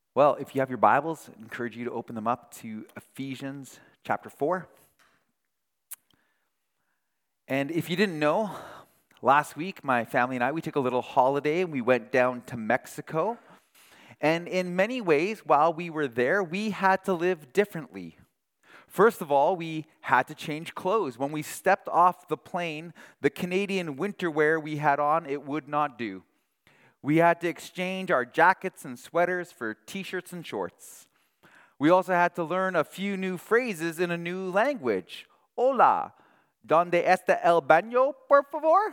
Well, if you have your Bibles, I encourage you to open them up to Ephesians chapter 4. And if you didn't know, last week my family and I, we took a little holiday and we went down to Mexico. And in many ways, while we were there, we had to live differently. First of all, we had to change clothes. When we stepped off the plane, the Canadian winter wear we had on, it would not do. We had to exchange our jackets and sweaters for t-shirts and shorts. We also had to learn a few new phrases in a new language. Hola, ¿dónde está el baño, por favor?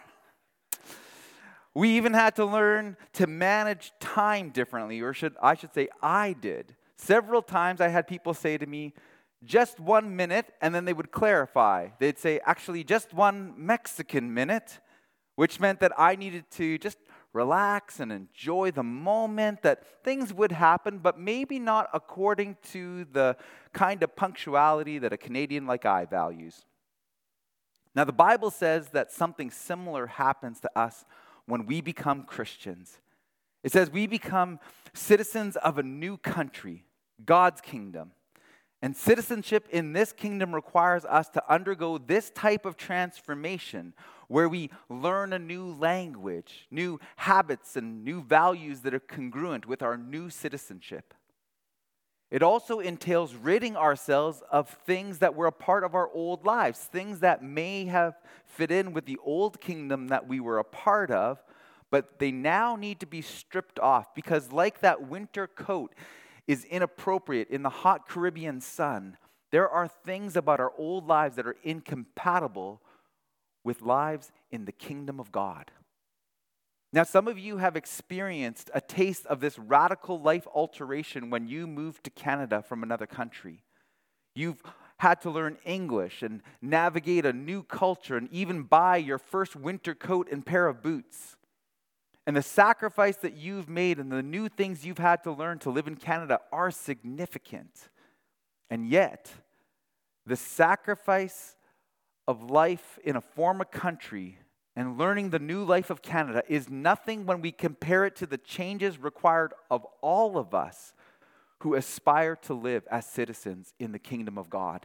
We even had to learn to manage time differently, or I should say I did. Several times I had people say to me, just 1 minute, and then they would clarify. They'd say, actually, just 1 Mexican minute, which meant that I needed to just relax and enjoy the moment, that things would happen, but maybe not according to the kind of punctuality that a Canadian like I values. Now, the Bible says that something similar happens to us when we become Christians. It says we become citizens of a new country, God's kingdom. And citizenship in this kingdom requires us to undergo this type of transformation where we learn a new language, new habits, and new values that are congruent with our new citizenship. It also entails ridding ourselves of things that were a part of our old lives, things that may have fit in with the old kingdom that we were a part of, but they now need to be stripped off because, like that winter coat is inappropriate in the hot Caribbean sun, there are things about our old lives that are incompatible with lives in the kingdom of God. Now, some of you have experienced a taste of this radical life alteration when you moved to Canada from another country. You've had to learn English and navigate a new culture and even buy your first winter coat and pair of boots. And the sacrifice that you've made and the new things you've had to learn to live in Canada are significant. And yet, the sacrifice of life in a former country and learning the new life of Canada is nothing when we compare it to the changes required of all of us who aspire to live as citizens in the kingdom of God.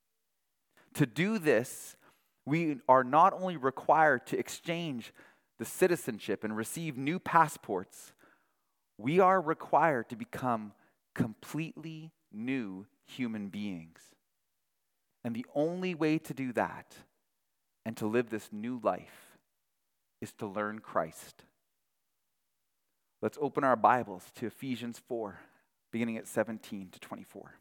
To do this, we are not only required to exchange the citizenship and receive new passports, we are required to become completely new human beings. And the only way to do that and to live this new life is to learn Christ. Let's open our Bibles to Ephesians 4, beginning at 17 to 24.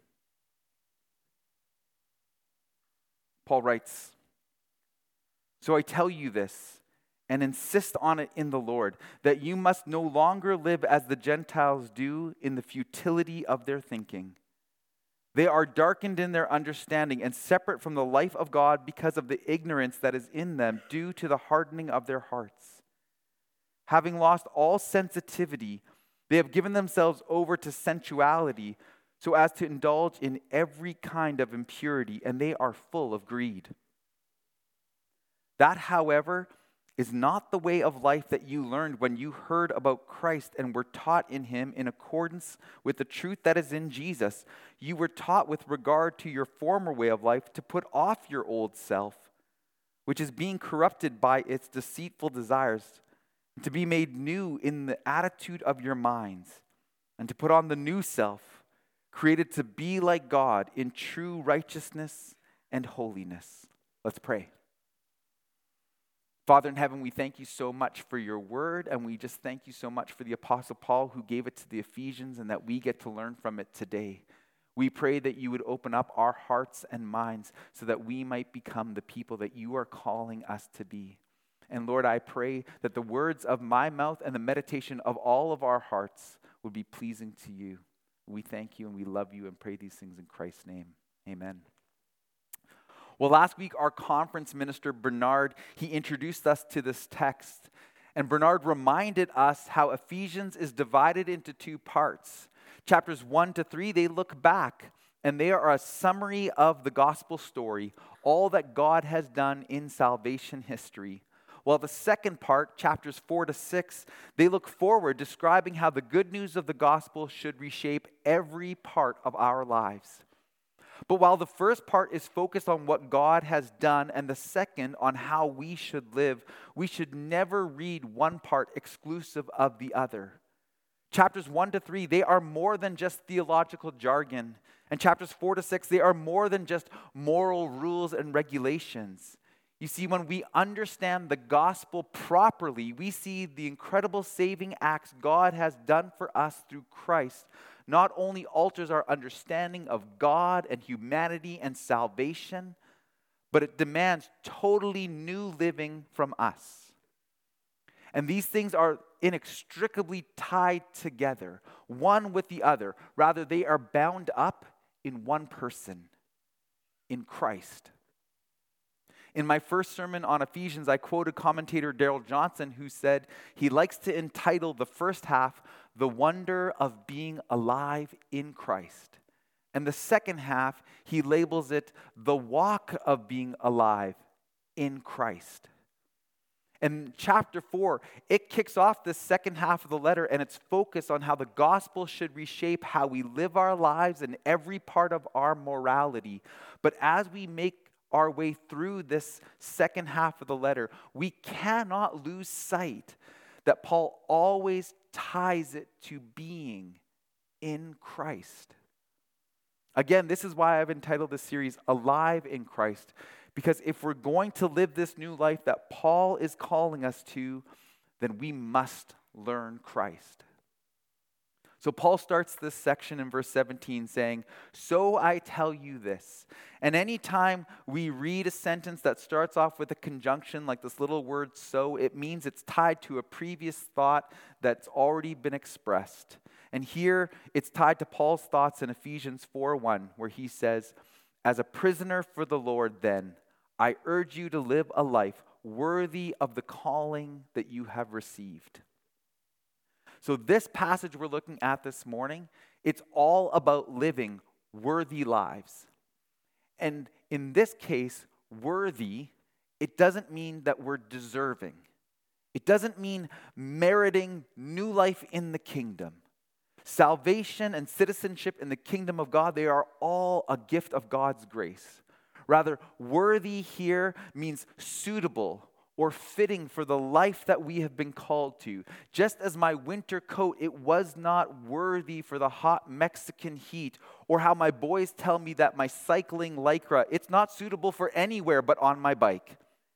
Paul writes, "So I tell you this, and insist on it in the Lord, that you must no longer live as the Gentiles do in the futility of their thinking. They are darkened in their understanding and separate from the life of God because of the ignorance that is in them due to the hardening of their hearts. Having lost all sensitivity, they have given themselves over to sensuality so as to indulge in every kind of impurity, and they are full of greed. That, however, is not the way of life that you learned when you heard about Christ and were taught in him in accordance with the truth that is in Jesus. You were taught with regard to your former way of life to put off your old self, which is being corrupted by its deceitful desires, and to be made new in the attitude of your minds, and to put on the new self, created to be like God in true righteousness and holiness." Let's pray. Father in heaven, we thank you so much for your word, and we just thank you so much for the Apostle Paul who gave it to the Ephesians and that we get to learn from it today. We pray that you would open up our hearts and minds so that we might become the people that you are calling us to be. And Lord, I pray that the words of my mouth and the meditation of all of our hearts would be pleasing to you. We thank you and we love you and pray these things in Christ's name. Amen. Well, last week, our conference minister, Bernard, he introduced us to this text. And Bernard reminded us how Ephesians is divided into two parts. Chapters 1 to 3, they look back, and they are a summary of the gospel story, all that God has done in salvation history. while the second part, chapters 4 to 6, they look forward, describing how the good news of the gospel should reshape every part of our lives. But while the first part is focused on what God has done and the second on how we should live, we should never read one part exclusive of the other. Chapters 1 to 3, they are more than just theological jargon. And chapters 4 to 6, they are more than just moral rules and regulations. You see, when we understand the gospel properly, we see the incredible saving acts God has done for us through Christ not only alters our understanding of God and humanity and salvation, but it demands totally new living from us. And these things are inextricably tied together, one with the other. Rather, they are bound up in one person, in Christ. In my first sermon on Ephesians, I quoted commentator Darrell Johnson, who said he likes to entitle the first half, "The Wonder of Being Alive in Christ." And the second half, he labels it, "The Walk of Being Alive in Christ." And chapter 4, it kicks off the second half of the letter, and it's focused on how the gospel should reshape how we live our lives and every part of our morality. But as we make our way through this second half of the letter, we cannot lose sight that Paul always ties it to being in Christ. Again, this is why I've entitled this series Alive in Christ, because if we're going to live this new life that Paul is calling us to, then we must learn Christ. So Paul starts this section in verse 17 saying, "So I tell you this." And anytime we read a sentence that starts off with a conjunction like this little word "so," it means it's tied to a previous thought that's already been expressed. And here it's tied to Paul's thoughts in Ephesians 4:1, where he says, "As a prisoner for the Lord, then, I urge you to live a life worthy of the calling that you have received." So this passage we're looking at this morning, it's all about living worthy lives. And in this case, worthy, it doesn't mean that we're deserving. It doesn't mean meriting new life in the kingdom. Salvation and citizenship in the kingdom of God, they are all a gift of God's grace. Rather, worthy here means suitable or fitting for the life that we have been called to. Just as my winter coat, it was not worthy for the hot Mexican heat, or how my boys tell me that my cycling Lycra, it's not suitable for anywhere but on my bike.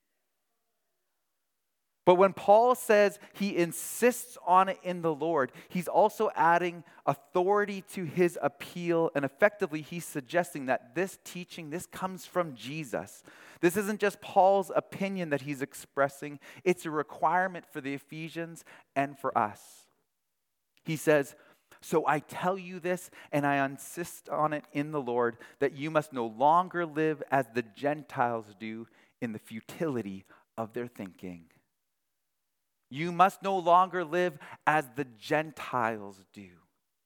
But when Paul says he insists on it in the Lord, he's also adding authority to his appeal, and effectively he's suggesting that this teaching, this comes from Jesus. This isn't just Paul's opinion that he's expressing, it's a requirement for the Ephesians and for us. He says, "So I tell you this, and I insist on it in the Lord, that you must no longer live as the Gentiles do in the futility of their thinking." You must no longer live as the Gentiles do.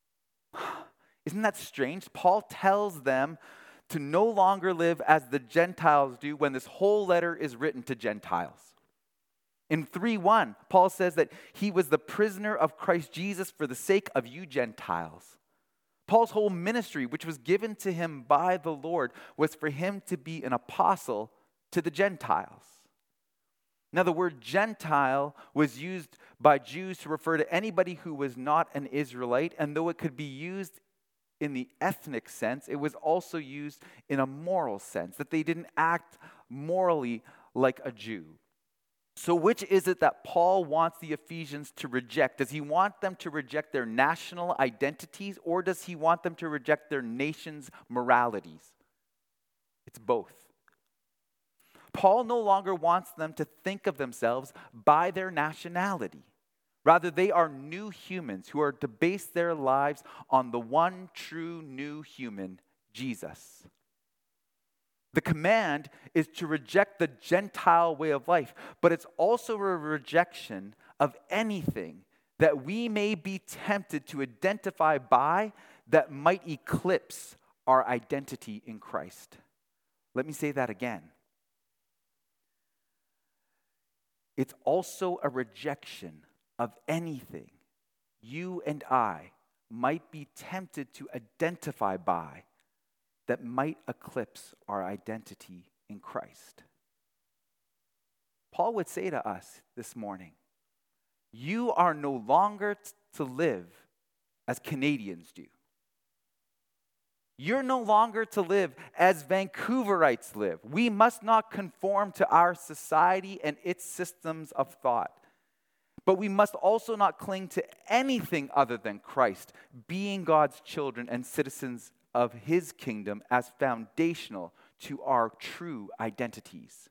Isn't that strange? Paul tells them to no longer live as the Gentiles do when this whole letter is written to Gentiles. In 3:1, Paul says that he was the prisoner of Christ Jesus for the sake of you Gentiles. Paul's whole ministry, which was given to him by the Lord, was for him to be an apostle to the Gentiles. Now, the word Gentile was used by Jews to refer to anybody who was not an Israelite, and though it could be used in the ethnic sense, it was also used in a moral sense, that they didn't act morally like a Jew. So which is it that Paul wants the Ephesians to reject? Does he want them to reject their national identities, or does he want them to reject their nation's moralities? It's both. Paul no longer wants them to think of themselves by their nationality. Rather, they are new humans who are to base their lives on the one true new human, Jesus. The command is to reject the Gentile way of life, but it's also a rejection of anything that we may be tempted to identify by that might eclipse our identity in Christ. Let me say that again. it's also a rejection of anything you and I might be tempted to identify by that might eclipse our identity in Christ. Paul would say to us this morning, you are no longer to live as Canadians do. You're no longer to live as Vancouverites live. We must not conform to our society and its systems of thought. But we must also not cling to anything other than Christ, being God's children and citizens of his kingdom as foundational to our true identities.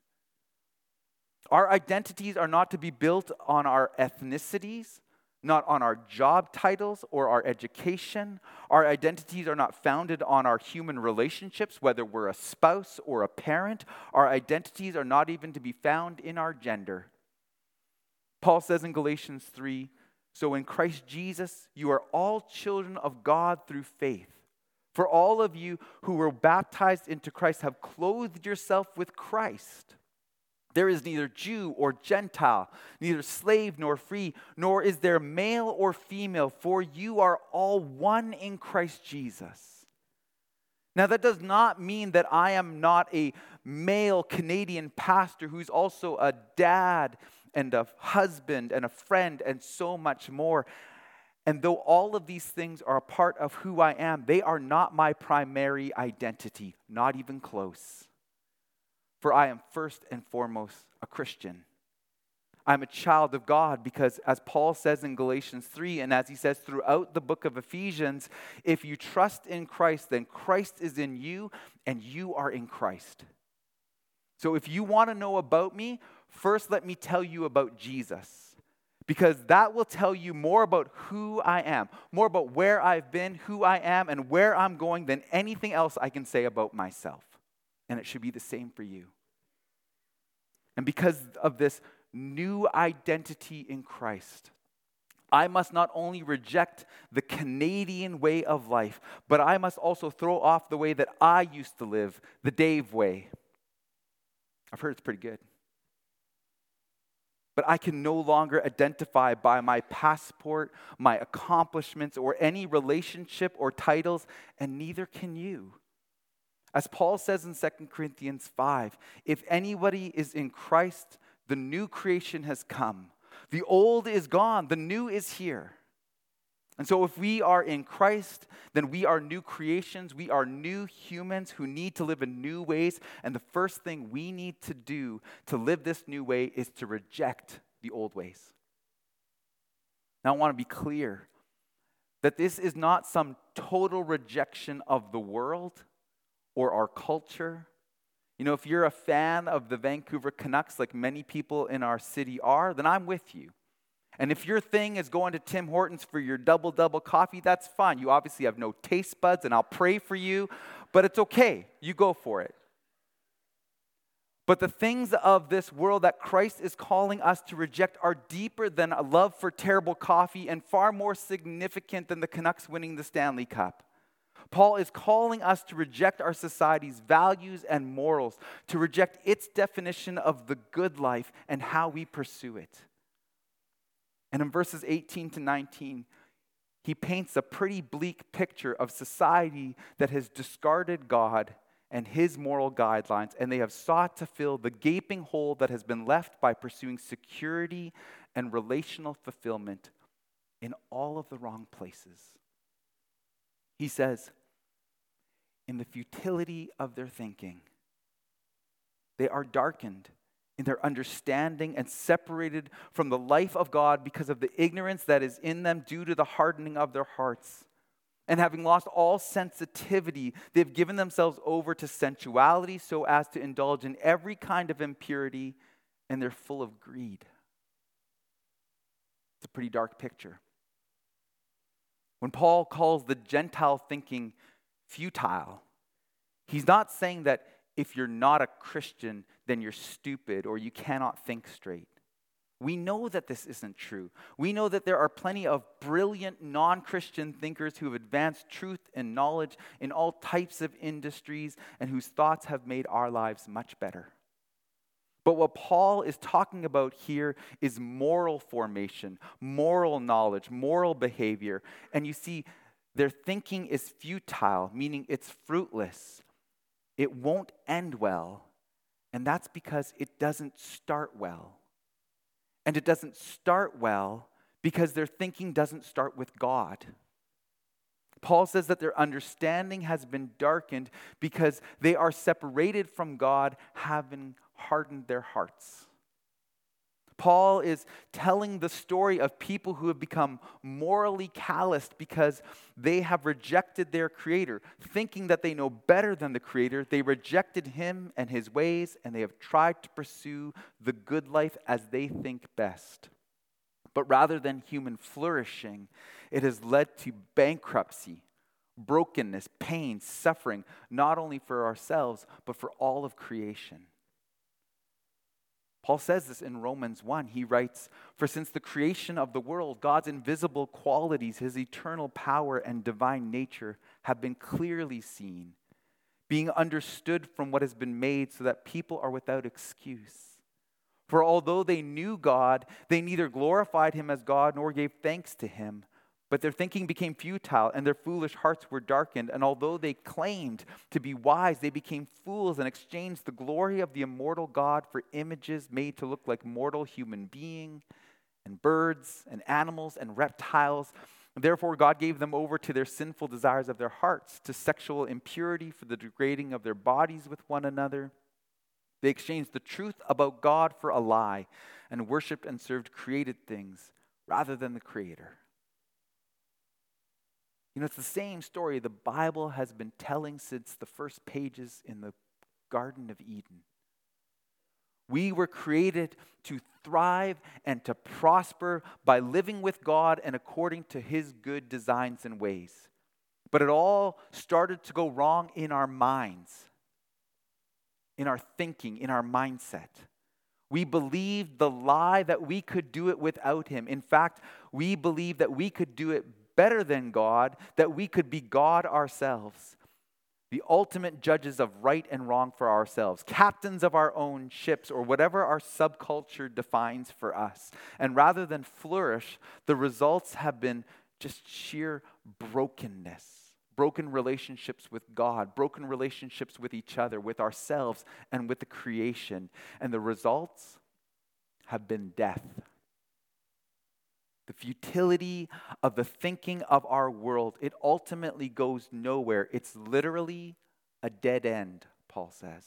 Our identities are not to be built on our ethnicities, not on our job titles or our education. Our identities are not founded on our human relationships, whether we're a spouse or a parent. Our identities are not even to be found in our gender. Paul says in Galatians 3, so in Christ Jesus, you are all children of God through faith. For all of you who were baptized into Christ have clothed yourself with Christ. There is neither Jew or Gentile, neither slave nor free, nor is there male or female, for you are all one in Christ Jesus. Now, that does not mean that I am not a male Canadian pastor who's also a dad and a husband and a friend and so much more. And though all of these things are a part of who I am, they are not my primary identity, not even close. For I am first and foremost a Christian. I'm a child of God because, as Paul says in Galatians 3, and as he says throughout the book of Ephesians, if you trust in Christ, then Christ is in you and you are in Christ. So if you want to know about me, first let me tell you about Jesus. Because that will tell you more about who I am, more about where I've been, who I am, and where I'm going than anything else I can say about myself. And it should be the same for you. And because of this new identity in Christ, I must not only reject the Canadian way of life, but I must also throw off the way that I used to live, the Dave way. I've heard it's pretty good. But I can no longer identify by my passport, my accomplishments, or any relationship or titles, and neither can you. As Paul says in 2 Corinthians 5, if anybody is in Christ, the new creation has come. The old is gone, the new is here. And so if we are in Christ, then we are new creations. We are new humans who need to live in new ways. And the first thing we need to do to live this new way is to reject the old ways. Now I want to be clear that this is not some total rejection of the world or our culture. You know, if you're a fan of the Vancouver Canucks, like many people in our city are, then I'm with you. And if your thing is going to Tim Hortons for your double coffee, that's fine. You obviously have no taste buds, and I'll pray for you, but it's okay. You go for it. But the things of this world that Christ is calling us to reject are deeper than a love for terrible coffee and far more significant than the Canucks winning the Stanley Cup. Paul is calling us to reject our society's values and morals, to reject its definition of the good life and how we pursue it. And in verses 18 to 19, he paints a pretty bleak picture of society that has discarded God and his moral guidelines, and they have sought to fill the gaping hole that has been left by pursuing security and relational fulfillment in all of the wrong places. He says, in the futility of their thinking, they are darkened in their understanding and separated from the life of God because of the ignorance that is in them due to the hardening of their hearts. And having lost all sensitivity, they've given themselves over to sensuality so as to indulge in every kind of impurity, and they're full of greed. It's a pretty dark picture. When Paul calls the Gentile thinking futile, he's not saying that if you're not a Christian, then you're stupid or you cannot think straight. We know that this isn't true. We know that there are plenty of brilliant non-Christian thinkers who have advanced truth and knowledge in all types of industries and whose thoughts have made our lives much better. But what Paul is talking about here is moral formation, moral knowledge, moral behavior. And you see, their thinking is futile, meaning it's fruitless. It won't end well. And that's because it doesn't start well. And it doesn't start well because their thinking doesn't start with God. Paul says that their understanding has been darkened because they are separated from God, having hardened their hearts. Paul is telling the story of people who have become morally calloused because they have rejected their Creator. Thinking that they know better than the Creator, they rejected Him and His ways, and they have tried to pursue the good life as they think best. But rather than human flourishing, it has led to bankruptcy, brokenness, pain, suffering, not only for ourselves, but for all of creation. Paul says this in Romans 1. He writes, "For since the creation of the world, God's invisible qualities, His eternal power and divine nature have been clearly seen, being understood from what has been made, so that people are without excuse. For although they knew God, they neither glorified Him as God nor gave thanks to Him. But their thinking became futile, and their foolish hearts were darkened. And although they claimed to be wise, they became fools and exchanged the glory of the immortal God for images made to look like mortal human beings and birds and animals and reptiles. Therefore, God gave them over to their sinful desires of their hearts, to sexual impurity, for the degrading of their bodies with one another. They exchanged the truth about God for a lie, and worshipped and served created things rather than the Creator." You know, it's the same story the Bible has been telling since the first pages in the Garden of Eden. We were created to thrive and to prosper by living with God and according to His good designs and ways. But it all started to go wrong in our minds, in our thinking, in our mindset. We believed the lie that we could do it without Him. In fact, we believed that we could do it better than God, that we could be God ourselves, the ultimate judges of right and wrong for ourselves, captains of our own ships, or whatever our subculture defines for us. And rather than flourish, the results have been just sheer brokenness, broken relationships with God, broken relationships with each other, with ourselves, and with the creation. And the results have been death. The futility of the thinking of our world, it ultimately goes nowhere. It's literally a dead end, Paul says.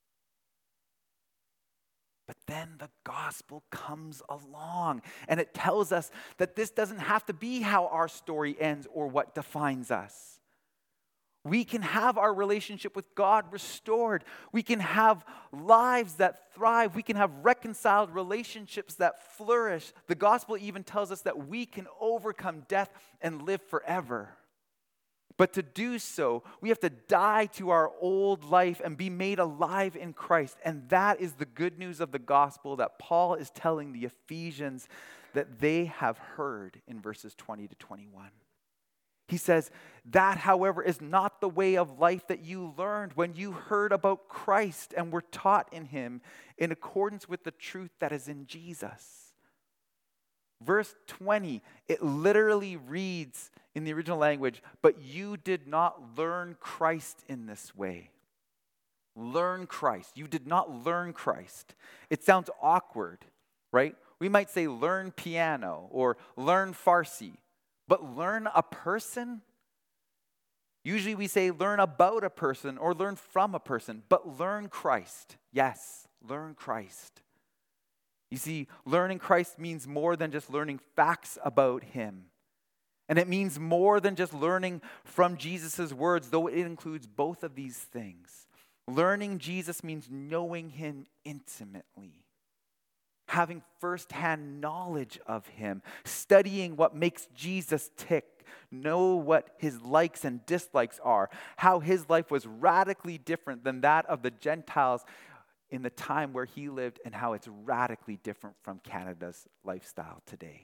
But then the gospel comes along, and it tells us that this doesn't have to be how our story ends or what defines us. We can have our relationship with God restored. We can have lives that thrive. We can have reconciled relationships that flourish. The gospel even tells us that we can overcome death and live forever. But to do so, we have to die to our old life and be made alive in Christ. And that is the good news of the gospel that Paul is telling the Ephesians that they have heard in verses 20 to 21. He says, that, however, is not the way of life that you learned when you heard about Christ and were taught in Him in accordance with the truth that is in Jesus. Verse 20, it literally reads in the original language, but you did not learn Christ in this way. Learn Christ. You did not learn Christ. It sounds awkward, right? We might say learn piano or learn Farsi. But learn a person? Usually we say learn about a person or learn from a person, but learn Christ. Yes, learn Christ. You see, learning Christ means more than just learning facts about Him. And it means more than just learning from Jesus' words, though it includes both of these things. Learning Jesus means knowing Him intimately. Having firsthand knowledge of Him, studying what makes Jesus tick, know what His likes and dislikes are, how His life was radically different than that of the Gentiles in the time where He lived, and how it's radically different from Canada's lifestyle today.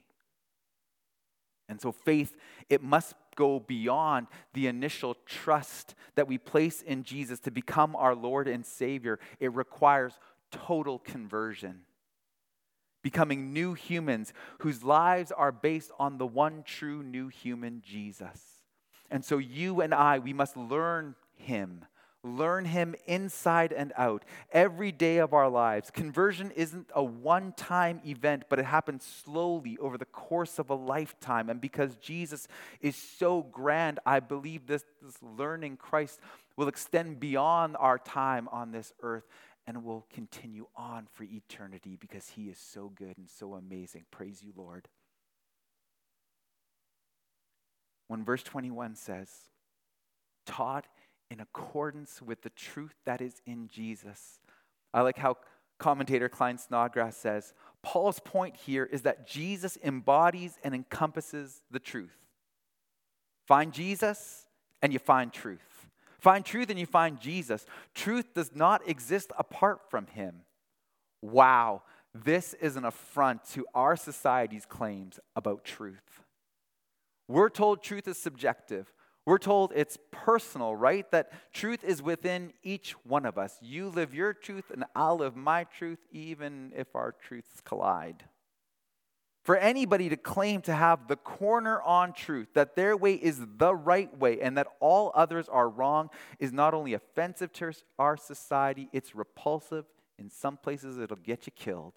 And so faith, it must go beyond the initial trust that we place in Jesus to become our Lord and Savior. It requires total conversion, becoming new humans whose lives are based on the one true new human, Jesus. And so you and I, we must learn him inside and out every day of our lives. Conversion isn't a one-time event, but it happens slowly over the course of a lifetime. And because Jesus is so grand, I believe this learning Christ will extend beyond our time on this earth and will continue on for eternity because he is so good and so amazing. Praise you, Lord. When verse 21 says, taught in accordance with the truth that is in Jesus. I like how commentator Klein Snodgrass says, Paul's point here is that Jesus embodies and encompasses the truth. Find Jesus and you find truth. Find truth and you find Jesus. Truth does not exist apart from him. Wow, this is an affront to our society's claims about truth. We're told truth is subjective. We're told it's personal, right? That truth is within each one of us. You live your truth and I'll live my truth, even if our truths collide. For anybody to claim to have the corner on truth, that their way is the right way and that all others are wrong, is not only offensive to our society, it's repulsive. In some places, it'll get you killed.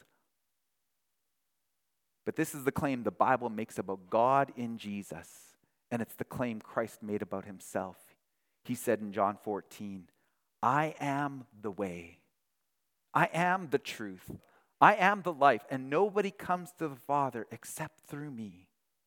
But this is the claim the Bible makes about God in Jesus. And it's the claim Christ made about himself. He said in John 14, I am the way. I am the truth. I am the life. And nobody comes to the Father except through me.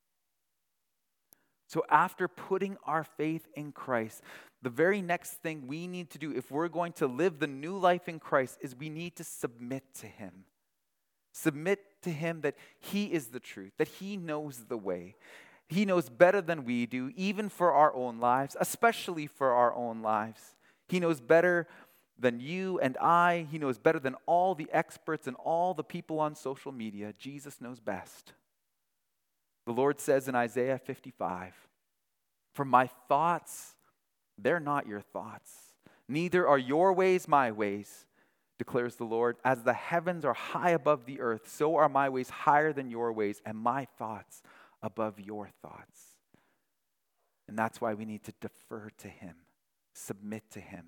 So after putting our faith in Christ, the very next thing we need to do if we're going to live the new life in Christ is we need to submit to him. Submit to him that he is the truth, that he knows the way. He knows better than we do, even for our own lives, especially for our own lives. He knows better than you and I. He knows better than all the experts and all the people on social media. Jesus knows best. The Lord says in Isaiah 55, for my thoughts, they're not your thoughts. Neither are your ways my ways, declares the Lord. As the heavens are high above the earth, so are my ways higher than your ways, and my thoughts above your thoughts. And that's why we need to defer to him, submit to him.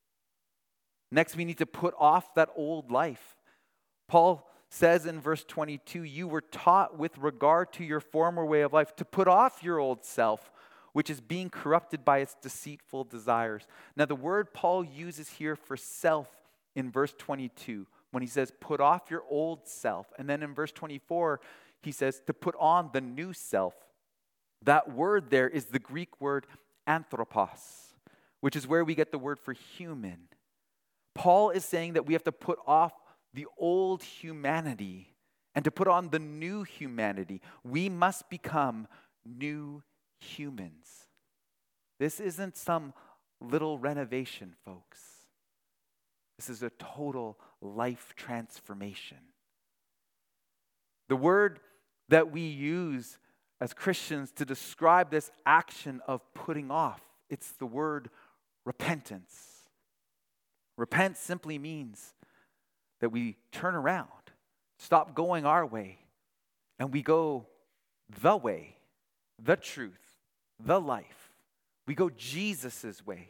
Next, we need to put off that old life. Paul says in verse 22, you were taught with regard to your former way of life to put off your old self, which is being corrupted by its deceitful desires. Now, the word Paul uses here for self in verse 22, when he says put off your old self, and then in verse 24, he says to put on the new self. That word there is the Greek word anthropos, which is where we get the word for human. Paul is saying that we have to put off the old humanity and to put on the new humanity. We must become new humans. This isn't some little renovation, folks. This is a total life transformation. The word that we use as Christians to describe this action of putting off, it's the word repentance. Repent simply means that we turn around, stop going our way, and we go the way, the truth, the life. We go Jesus' way.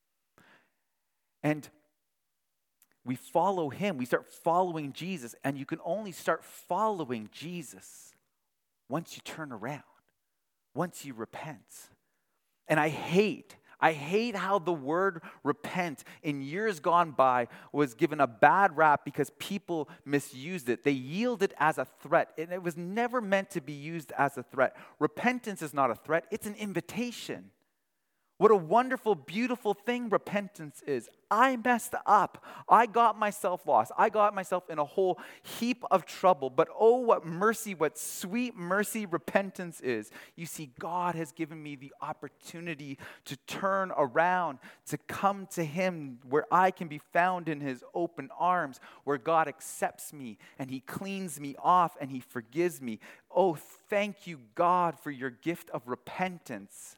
And we follow him. We start following Jesus. And you can only start following Jesus once you turn around, once you repent. And I hate how the word repent in years gone by was given a bad rap because people misused it. They yielded as a threat, and it was never meant to be used as a threat. Repentance is not a threat, it's an invitation. What a wonderful, beautiful thing repentance is. I messed up. I got myself lost. I got myself in a whole heap of trouble. But oh, what mercy, what sweet mercy repentance is. You see, God has given me the opportunity to turn around, to come to him where I can be found in his open arms, where God accepts me and he cleans me off and he forgives me. Oh, thank you, God, for your gift of repentance.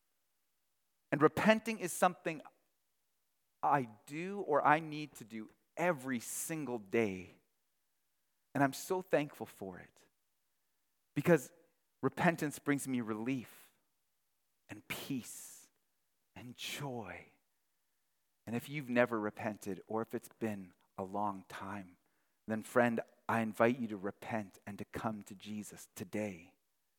And repenting is something I do or I need to do every single day. And I'm so thankful for it because repentance brings me relief and peace and joy. And if you've never repented or if it's been a long time, then friend, I invite you to repent and to come to Jesus today.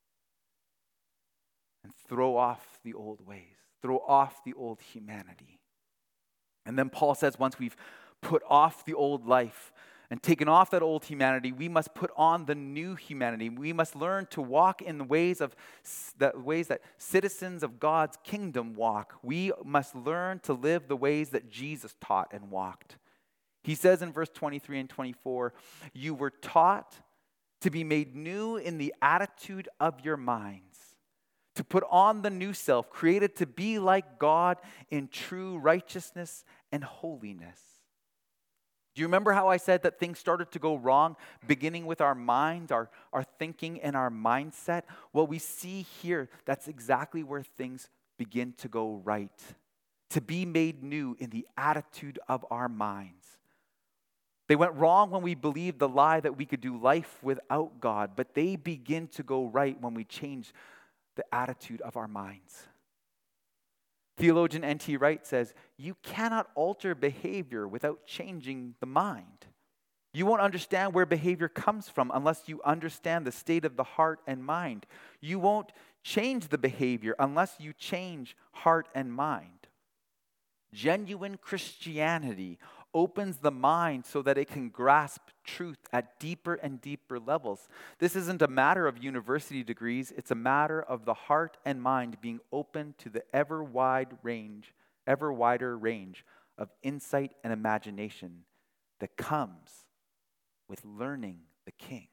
And throw off the old ways. Throw off the old humanity. And then Paul says once we've put off the old life and taken off that old humanity, we must put on the new humanity. We must learn to walk in the ways that citizens of God's kingdom walk. We must learn to live the ways that Jesus taught and walked. He says in verse 23 and 24, you were taught to be made new in the attitude of your minds, to put on the new self, created to be like God in true righteousness and holiness. Do you remember how I said that things started to go wrong, beginning with our minds, our thinking, and our mindset? Well, we see here that's exactly where things begin to go right. To be made new in the attitude of our minds. They went wrong when we believed the lie that we could do life without God, but they begin to go right when we change the attitude of our minds. Theologian N.T. Wright says, you cannot alter behavior without changing the mind. You won't understand where behavior comes from unless you understand the state of the heart and mind. You won't change the behavior unless you change heart and mind. Genuine Christianity opens the mind so that it can grasp truth at deeper and deeper levels. This isn't a matter of university degrees, it's a matter of the heart and mind being open to the ever wider range of insight and imagination that comes with learning the King.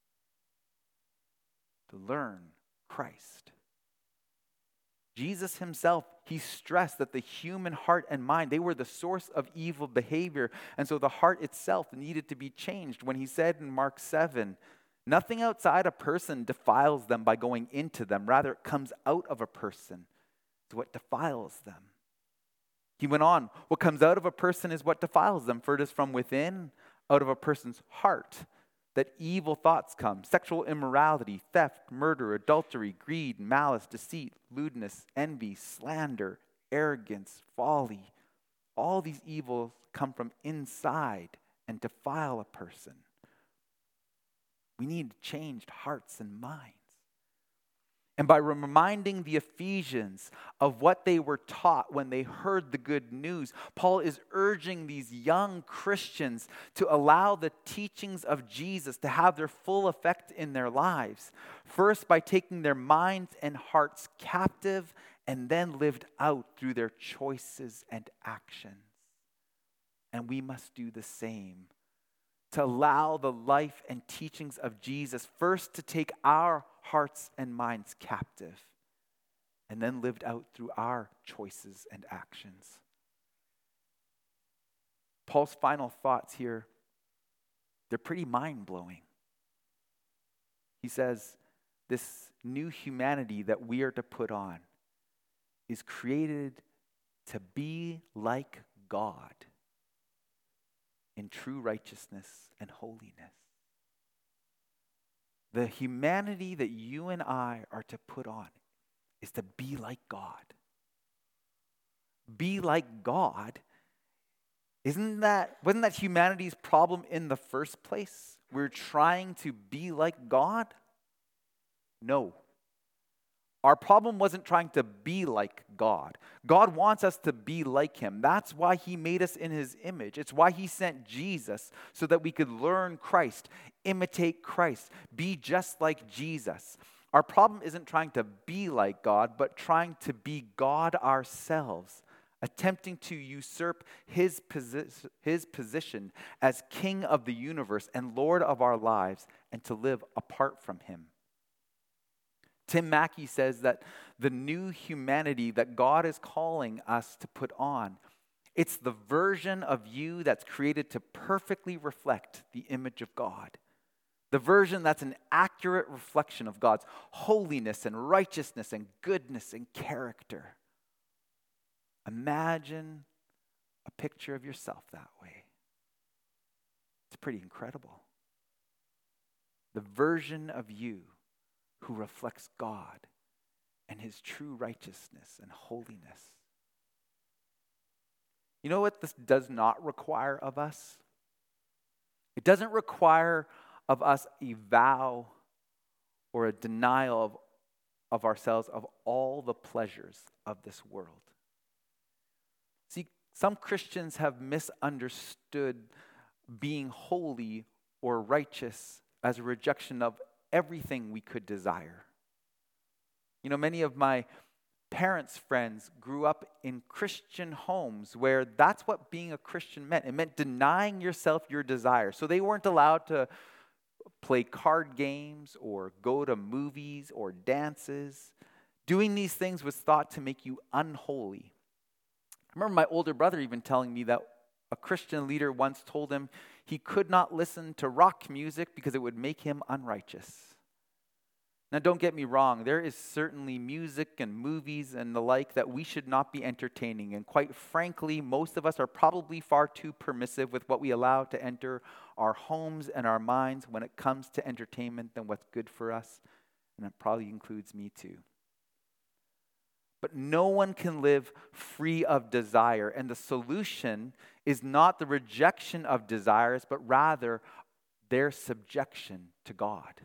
To learn Christ. Jesus himself, he stressed that the human heart and mind, they were the source of evil behavior. And so the heart itself needed to be changed when he said in Mark 7, nothing outside a person defiles them by going into them. Rather, it comes out of a person. It's what defiles them. He went on, what comes out of a person is what defiles them, for it is from within, out of a person's heart, that evil thoughts come, sexual immorality, theft, murder, adultery, greed, malice, deceit, lewdness, envy, slander, arrogance, folly. All these evils come from inside and defile a person. We need changed hearts and minds. And by reminding the Ephesians of what they were taught when they heard the good news, Paul is urging these young Christians to allow the teachings of Jesus to have their full effect in their lives. First, by taking their minds and hearts captive, and then lived out through their choices and actions. And we must do the same. To allow the life and teachings of Jesus first to take our hearts and minds captive, and then lived out through our choices and actions. Paul's final thoughts here, they're pretty mind-blowing. He says, this new humanity that we are to put on is created to be like God in true righteousness and holiness. The humanity that you and I are to put on is to be like God. Be like God. Wasn't that humanity's problem in the first place? We're trying to be like God? No. Our problem wasn't trying to be like God. God wants us to be like him. That's why he made us in his image. It's why he sent Jesus, so that we could learn Christ, imitate Christ, be just like Jesus. Our problem isn't trying to be like God, but trying to be God ourselves, attempting to usurp his position as King of the universe and Lord of our lives, and to live apart from him. Tim Mackey says that the new humanity that God is calling us to put on, it's the version of you that's created to perfectly reflect the image of God. The version that's an accurate reflection of God's holiness and righteousness and goodness and character. Imagine a picture of yourself that way. It's pretty incredible. The version of you who reflects God and his true righteousness and holiness. You know what this does not require of us? It doesn't require of us a vow or a denial of ourselves of all the pleasures of this world. See, some Christians have misunderstood being holy or righteous as a rejection of everything we could desire. You know, many of my parents' friends grew up in Christian homes where that's what being a Christian meant. It meant denying yourself your desires. So they weren't allowed to play card games or go to movies or dances. Doing these things was thought to make you unholy. I remember my older brother even telling me that a Christian leader once told him he could not listen to rock music because it would make him unrighteous. Now, don't get me wrong, there is certainly music and movies and the like that we should not be entertaining. And quite frankly, most of us are probably far too permissive with what we allow to enter our homes and our minds when it comes to entertainment and what's good for us. And that probably includes me too. But no one can live free of desire. And the solution is not the rejection of desires, but rather their subjection to God.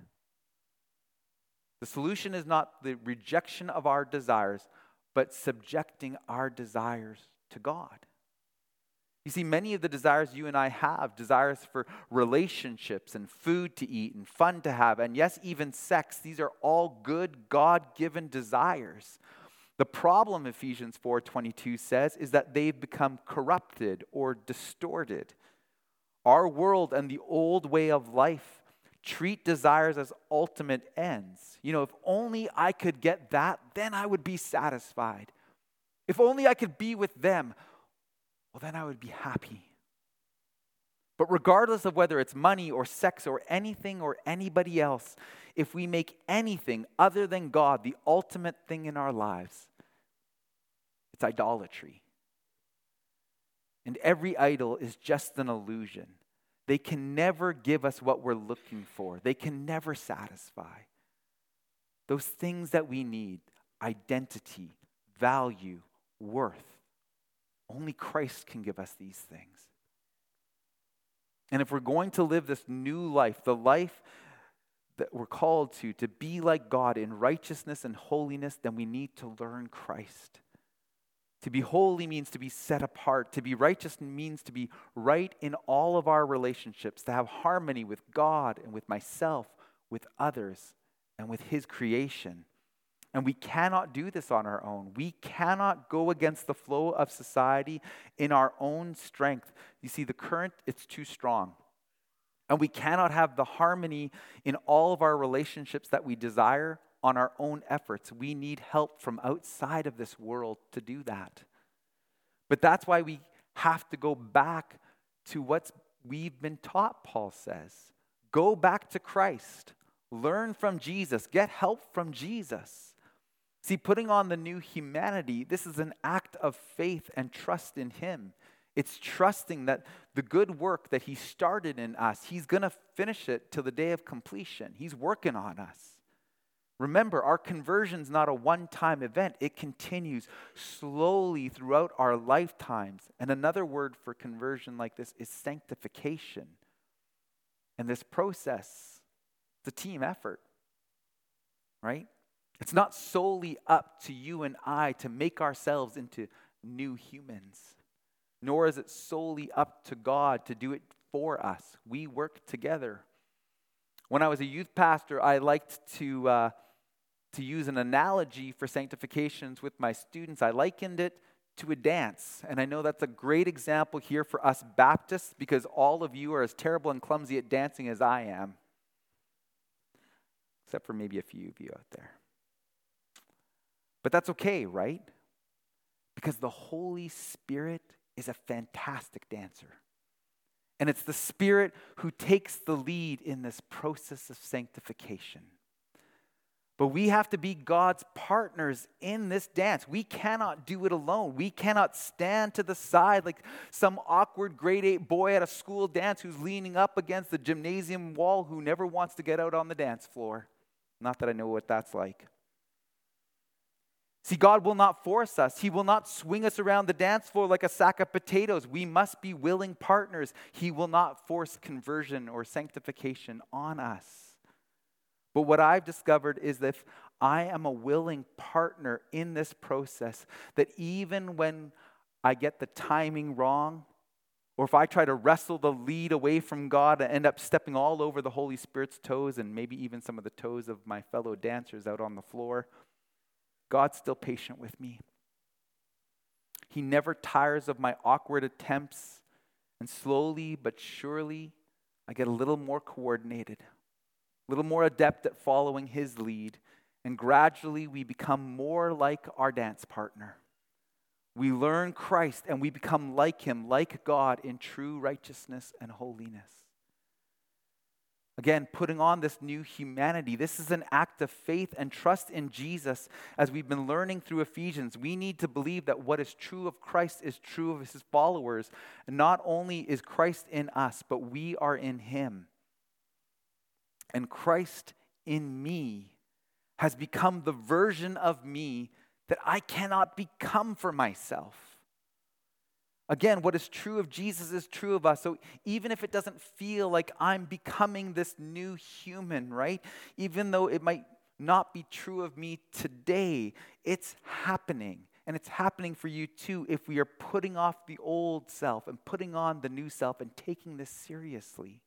The solution is not the rejection of our desires, but subjecting our desires to God. You see, many of the desires you and I have, desires for relationships and food to eat and fun to have, and yes, even sex, these are all good, God-given desires. The problem, Ephesians 4:22 says, is that they've become corrupted or distorted. Our world and the old way of life treat desires as ultimate ends. You know, if only I could get that, then I would be satisfied. If only I could be with them, well, then I would be happy. But regardless of whether it's money or sex or anything or anybody else, if we make anything other than God the ultimate thing in our lives, it's idolatry. And every idol is just an illusion. They can never give us what we're looking for. They can never satisfy. Those things that we need, identity, value, worth, only Christ can give us these things. And if we're going to live this new life, the life that we're called to be like God in righteousness and holiness, then we need to learn Christ. To be holy means to be set apart. To be righteous means to be right in all of our relationships, to have harmony with God and with myself, with others, and with His creation. And we cannot do this on our own. We cannot go against the flow of society in our own strength. You see, the current, it's too strong. And we cannot have the harmony in all of our relationships that we desire on our own efforts. We need help from outside of this world to do that. But that's why we have to go back to what we've been taught, Paul says. Go back to Christ. Learn from Jesus. Get help from Jesus. See, putting on the new humanity, this is an act of faith and trust in Him. It's trusting that the good work that He started in us, He's going to finish it till the day of completion. He's working on us. Remember, our conversion's not a one-time event. It continues slowly throughout our lifetimes. And another word for conversion like this is sanctification. And this process, it's a team effort, right? It's not solely up to you and I to make ourselves into new humans, nor is it solely up to God to do it for us. We work together. When I was a youth pastor, I liked to use an analogy for sanctifications with my students. I likened it to a dance. And I know that's a great example here for us Baptists because all of you are as terrible and clumsy at dancing as I am. Except for maybe a few of you out there. But that's okay, right? Because the Holy Spirit is a fantastic dancer. And it's the Spirit who takes the lead in this process of sanctification. But we have to be God's partners in this dance. We cannot do it alone. We cannot stand to the side like some awkward grade 8 boy at a school dance who's leaning up against the gymnasium wall who never wants to get out on the dance floor. Not that I know what that's like. See, God will not force us. He will not swing us around the dance floor like a sack of potatoes. We must be willing partners. He will not force conversion or sanctification on us. But what I've discovered is that if I am a willing partner in this process, that even when I get the timing wrong, or if I try to wrestle the lead away from God and end up stepping all over the Holy Spirit's toes and maybe even some of the toes of my fellow dancers out on the floor, God's still patient with me. He never tires of my awkward attempts, and slowly but surely, I get a little more coordinated, a little more adept at following His lead, and gradually we become more like our dance partner. We learn Christ and we become like Him, like God in true righteousness and holiness. Again, putting on this new humanity. This is an act of faith and trust in Jesus. As we've been learning through Ephesians, we need to believe that what is true of Christ is true of His followers. And not only is Christ in us, but we are in Him. And Christ in me has become the version of me that I cannot become for myself. Again, what is true of Jesus is true of us. So even if it doesn't feel like I'm becoming this new human, right? Even though it might not be true of me today, it's happening. And it's happening for you too if we are putting off the old self and putting on the new self and taking this seriously.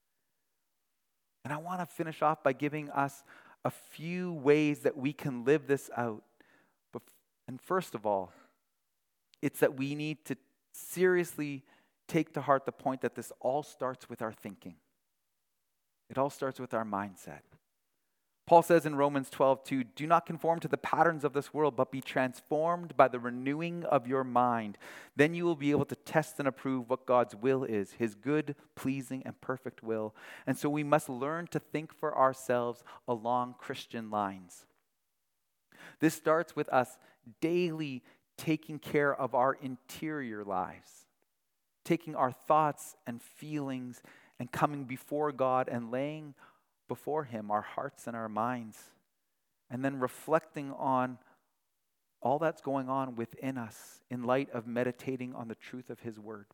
And I want to finish off by giving us a few ways that we can live this out. And first of all, it's that we need to seriously take to heart the point that this all starts with our thinking. It all starts with our mindset. Paul says in Romans 12:2, "Do not conform to the patterns of this world, but be transformed by the renewing of your mind. Then you will be able to test and approve what God's will is, His good, pleasing, and perfect will." And so we must learn to think for ourselves along Christian lines. This starts with us daily taking care of our interior lives, taking our thoughts and feelings and coming before God and laying before Him our hearts and our minds, and then reflecting on all that's going on within us in light of meditating on the truth of His Word.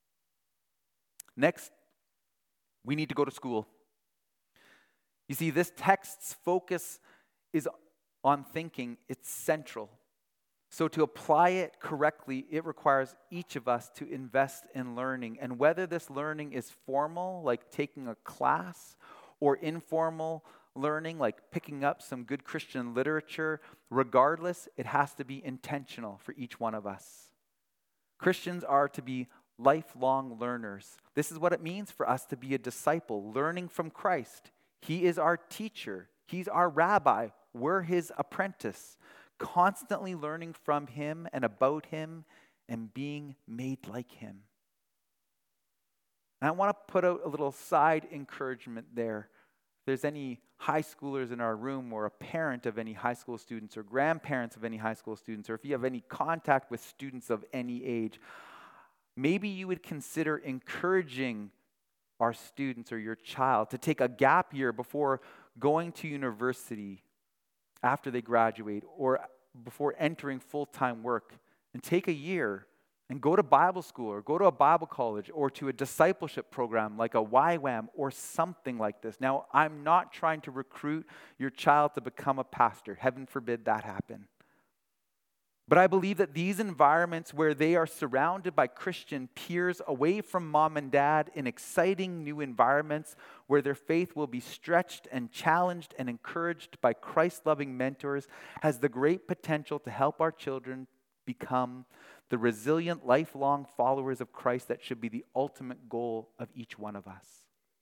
Next, we need to go to school. You see, this text's focus is on thinking. It's central. So to apply it correctly, it requires each of us to invest in learning. And whether this learning is formal, like taking a class, or informal learning, like picking up some good Christian literature, regardless, it has to be intentional for each one of us. Christians are to be lifelong learners. This is what it means for us to be a disciple, learning from Christ. He is our teacher. He's our rabbi. We're His apprentice, constantly learning from Him and about Him and being made like Him. And I want to put out a little side encouragement there. If there's any high schoolers in our room, or a parent of any high school students, or grandparents of any high school students, or if you have any contact with students of any age, maybe you would consider encouraging our students or your child to take a gap year before going to university after they graduate, or before entering full-time work, and take a year and go to Bible school, or go to a Bible college, or to a discipleship program like a YWAM or something like this. Now, I'm not trying to recruit your child to become a pastor. Heaven forbid that happen. But I believe that these environments where they are surrounded by Christian peers, away from mom and dad, in exciting new environments where their faith will be stretched and challenged and encouraged by Christ-loving mentors, has the great potential to help our children become the resilient, lifelong followers of Christ that should be the ultimate goal of each one of us.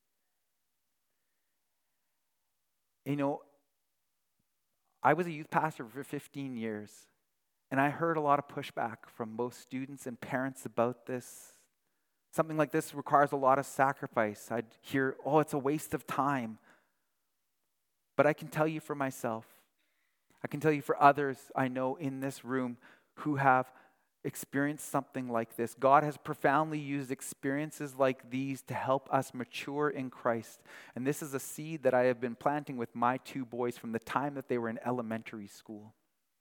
You know, I was a youth pastor for 15 years. And I heard a lot of pushback from both students and parents about this. Something like this requires a lot of sacrifice. I'd hear, "Oh, it's a waste of time." But I can tell you for myself, I can tell you for others I know in this room who have experienced something like this, God has profoundly used experiences like these to help us mature in Christ. And this is a seed that I have been planting with my two boys from the time that they were in elementary school.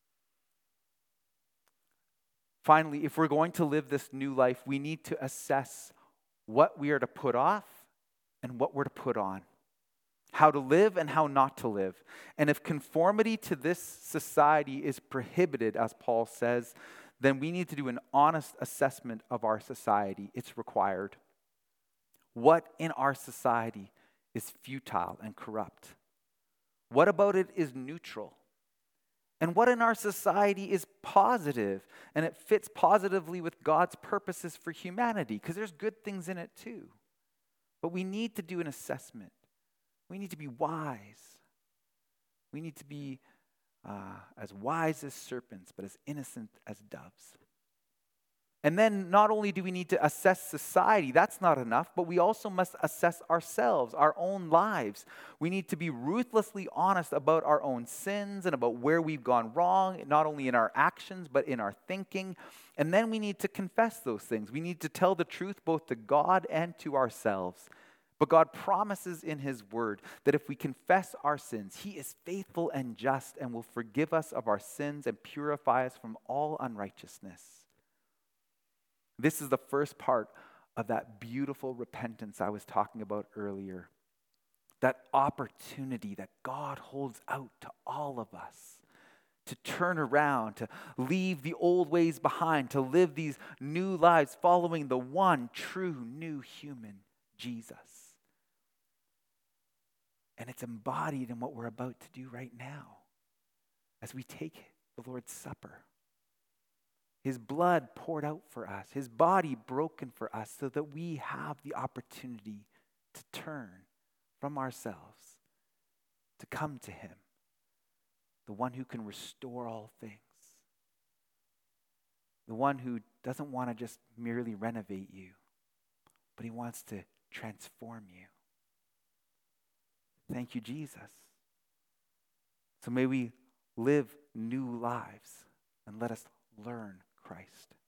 Finally, if we're going to live this new life, we need to assess what we are to put off and what we're to put on, how to live and how not to live. And if conformity to this society is prohibited, as Paul says, then we need to do an honest assessment of our society. It's required. What in our society is futile and corrupt? What about it is neutral? And what in our society is positive and it fits positively with God's purposes for humanity? Because there's good things in it too. But we need to do an assessment. We need to be wise. We need to be as wise as serpents, but as innocent as doves. And then not only do we need to assess society, that's not enough, but we also must assess ourselves, our own lives. We need to be ruthlessly honest about our own sins and about where we've gone wrong, not only in our actions, but in our thinking. And then we need to confess those things. We need to tell the truth both to God and to ourselves. But God promises in His word that if we confess our sins, He is faithful and just and will forgive us of our sins and purify us from all unrighteousness. This is the first part of that beautiful repentance I was talking about earlier. That opportunity that God holds out to all of us to turn around, to leave the old ways behind, to live these new lives following the one true new human, Jesus. And it's embodied in what we're about to do right now as we take the Lord's Supper. His blood poured out for us, His body broken for us so that we have the opportunity to turn from ourselves, to come to Him, the one who can restore all things, the one who doesn't want to just merely renovate you, but He wants to transform you. Thank you, Jesus. So may we live new lives and let us learn Christ.